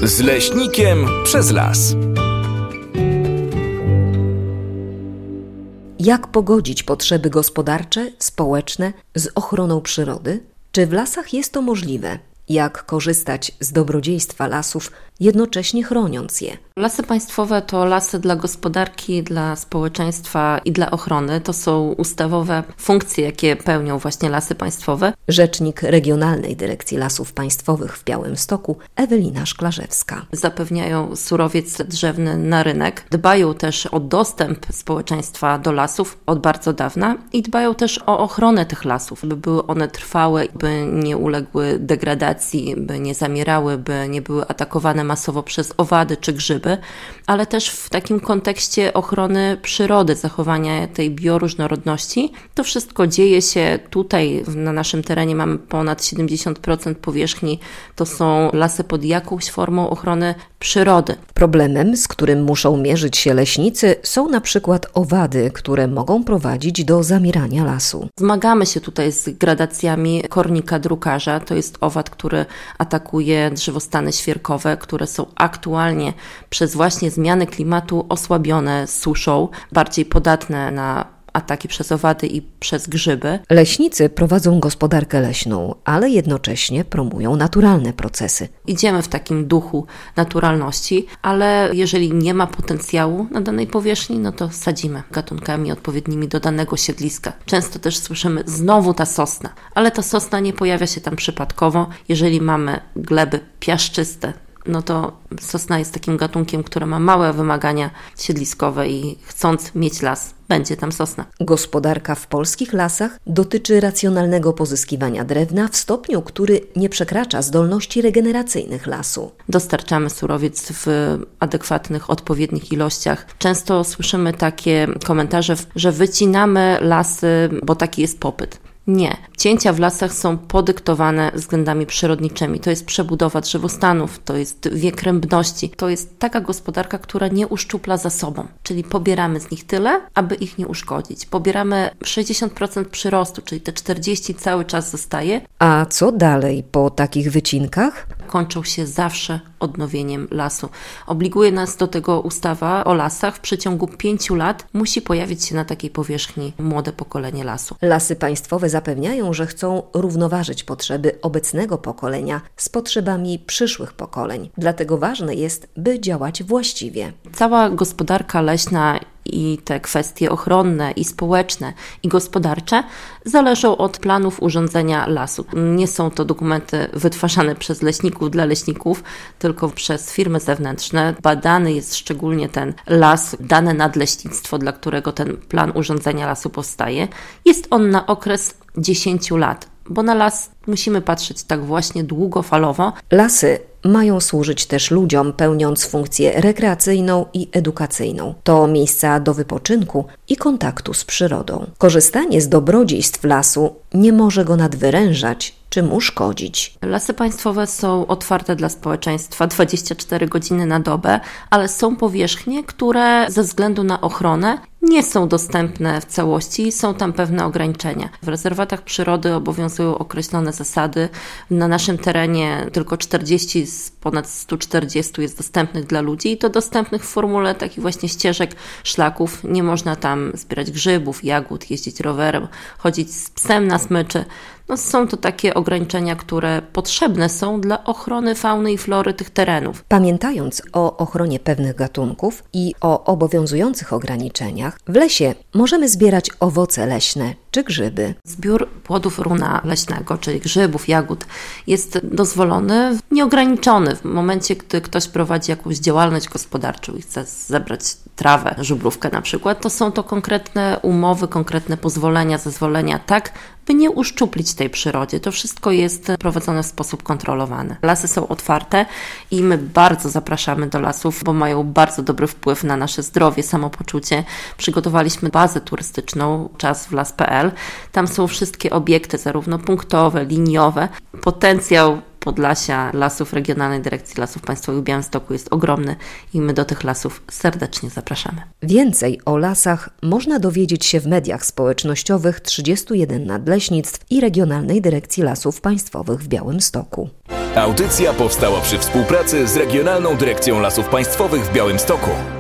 Z leśnikiem przez las. Jak pogodzić potrzeby gospodarcze, społeczne z ochroną przyrody? Czy w lasach jest to możliwe? Jak korzystać z dobrodziejstwa lasów, jednocześnie chroniąc je? Lasy państwowe to lasy dla gospodarki, dla społeczeństwa i dla ochrony. To są ustawowe funkcje, jakie pełnią właśnie lasy państwowe. Rzecznik Regionalnej Dyrekcji Lasów Państwowych w Białymstoku Ewelina Szklarzewska. Zapewniają surowiec drzewny na rynek. Dbają też o dostęp społeczeństwa do lasów od bardzo dawna i dbają też o ochronę tych lasów, by były one trwałe, by nie uległy degradacji, by nie zamierały, by nie były atakowane masowo przez owady czy grzyby, ale też w takim kontekście ochrony przyrody, zachowania tej bioróżnorodności. To wszystko dzieje się tutaj, na naszym terenie mamy ponad 70% powierzchni, to są lasy pod jakąś formą ochrony przyrody. Problemem, z którym muszą mierzyć się leśnicy, są na przykład owady, które mogą prowadzić do zamierania lasu. Zmagamy się tutaj z gradacjami kornika drukarza. To jest owad, który atakuje drzewostany świerkowe, które są aktualnie przez właśnie zmiany klimatu osłabione suszą, bardziej podatne na ataki przez owady i przez grzyby. Leśnicy prowadzą gospodarkę leśną, ale jednocześnie promują naturalne procesy. Idziemy w takim duchu naturalności, ale jeżeli nie ma potencjału na danej powierzchni, no to sadzimy gatunkami odpowiednimi do danego siedliska. Często też słyszymy znowu ta sosna, ale ta sosna nie pojawia się tam przypadkowo. Jeżeli mamy gleby piaszczyste, no to sosna jest takim gatunkiem, który ma małe wymagania siedliskowe i chcąc mieć las, będzie tam sosna. Gospodarka w polskich lasach dotyczy racjonalnego pozyskiwania drewna w stopniu, który nie przekracza zdolności regeneracyjnych lasu. Dostarczamy surowiec w adekwatnych, odpowiednich ilościach. Często słyszymy takie komentarze, że wycinamy lasy, bo taki jest popyt. Nie. Cięcia w lasach są podyktowane względami przyrodniczymi. To jest przebudowa drzewostanów, to jest wiek rębności. To jest taka gospodarka, która nie uszczupla zasobom. Czyli pobieramy z nich tyle, aby ich nie uszkodzić. Pobieramy 60% przyrostu, czyli te 40% cały czas zostaje. A co dalej po takich wycinkach? Kończą się zawsze odnowieniem lasu. Obliguje nas do tego ustawa o lasach. W przeciągu 5 lat musi pojawić się na takiej powierzchni młode pokolenie lasu. Lasy państwowe zapewniają, że chcą równoważyć potrzeby obecnego pokolenia z potrzebami przyszłych pokoleń. Dlatego ważne jest, by działać właściwie. Cała gospodarka leśna i te kwestie ochronne i społeczne i gospodarcze zależą od planów urządzenia lasu. Nie są to dokumenty wytwarzane przez leśników dla leśników, tylko przez firmy zewnętrzne. Badany jest szczególnie ten las, dane nadleśnictwo, dla którego ten plan urządzenia lasu powstaje. Jest on na okres 10 lat, bo na las musimy patrzeć tak właśnie długofalowo. Lasy mają służyć też ludziom, pełniąc funkcję rekreacyjną i edukacyjną. To miejsca do wypoczynku i kontaktu z przyrodą. Korzystanie z dobrodziejstw lasu nie może go nadwyrężać czy mu szkodzić. Lasy państwowe są otwarte dla społeczeństwa 24 godziny na dobę, ale są powierzchnie, które ze względu na ochronę nie są dostępne w całości, są tam pewne ograniczenia. W rezerwatach przyrody obowiązują określone zasady. Na naszym terenie tylko 40 z ponad 140 jest dostępnych dla ludzi i to dostępnych w formule takich właśnie ścieżek, szlaków. Nie można tam zbierać grzybów, jagód, jeździć rowerem, chodzić z psem na smyczy. No, są to takie ograniczenia, które potrzebne są dla ochrony fauny i flory tych terenów. Pamiętając o ochronie pewnych gatunków i o obowiązujących ograniczeniach, w lesie możemy zbierać owoce leśne czy grzyby. Zbiór płodów runa leśnego, czyli grzybów, jagód, jest dozwolony, nieograniczony. W momencie, gdy ktoś prowadzi jakąś działalność gospodarczą i chce zebrać trawę, żubrówkę na przykład, to są to konkretne umowy, konkretne pozwolenia, zezwolenia, tak by nie uszczuplić tej przyrodzie. To wszystko jest prowadzone w sposób kontrolowany. Lasy są otwarte i my bardzo zapraszamy do lasów, bo mają bardzo dobry wpływ na nasze zdrowie, samopoczucie. Przygotowaliśmy bazę turystyczną Czas w las.pl. Tam są wszystkie obiekty, zarówno punktowe, liniowe. Potencjał Podlasia, Lasów Regionalnej Dyrekcji Lasów Państwowych w Białymstoku jest ogromny i my do tych lasów serdecznie zapraszamy. Więcej o lasach można dowiedzieć się w mediach społecznościowych 31 nadleśnictw i Regionalnej Dyrekcji Lasów Państwowych w Białymstoku. Audycja powstała przy współpracy z Regionalną Dyrekcją Lasów Państwowych w Białymstoku.